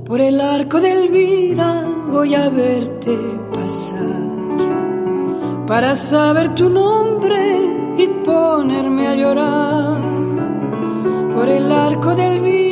Por el arco de Elvira voy a verte pasar, para saber tu nombre y ponerme a llorar. Por el arco de Elvira